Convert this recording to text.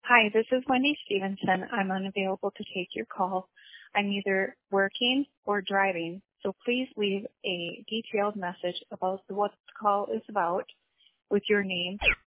Hi, this is Wendy Stevenson. I'm unavailable to take your call. I'm either working or driving, so please leave a detailed message about what the call is about with your name